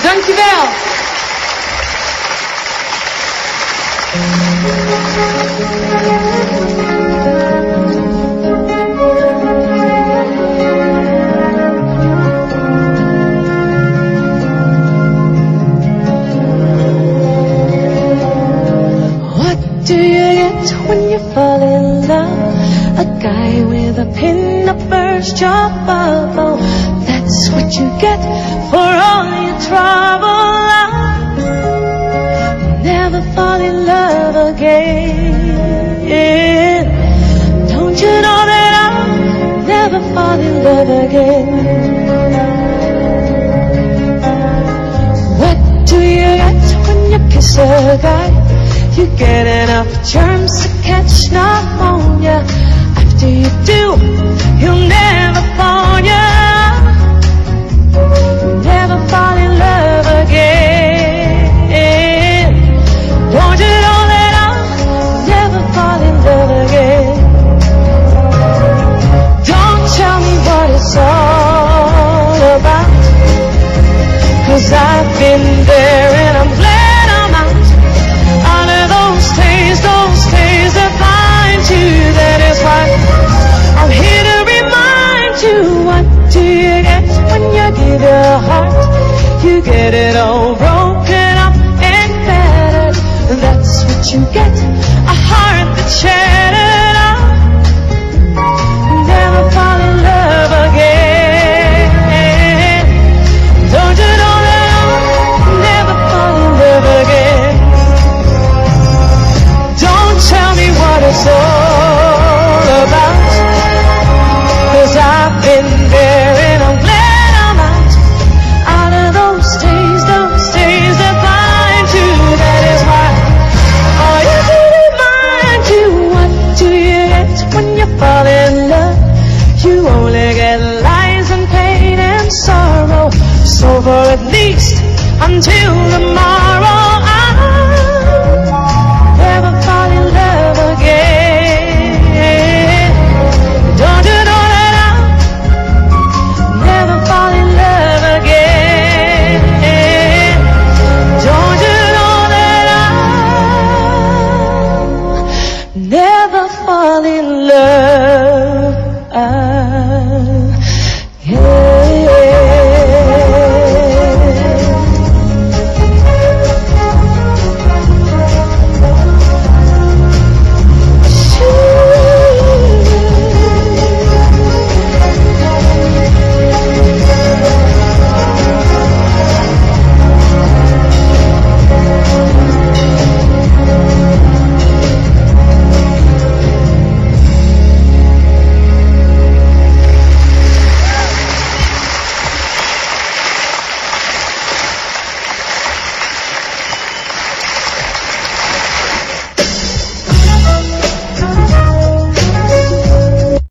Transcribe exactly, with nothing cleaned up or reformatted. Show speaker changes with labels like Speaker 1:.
Speaker 1: Dankjewel.
Speaker 2: What do you get when you fall in love? A guy with a pin that bursts your bubble. That's what you get for all your trouble. Never fall in love again. Don't you know that I'll never fall in love again? What do you get when you kiss a guy? You get enough germs to catch pneumonia. After you do, he'll never phone you. Never fall in love again. Don't you know that I'll never fall in love again? Don't tell me what it's all about, 'cause I've been there and I'm glad I'm out. Out of those days, those days that find you. That is why I'm here to remind you. What do you get when you give your heart? You get it all broken up and battered. That's what you get, a heart that shares.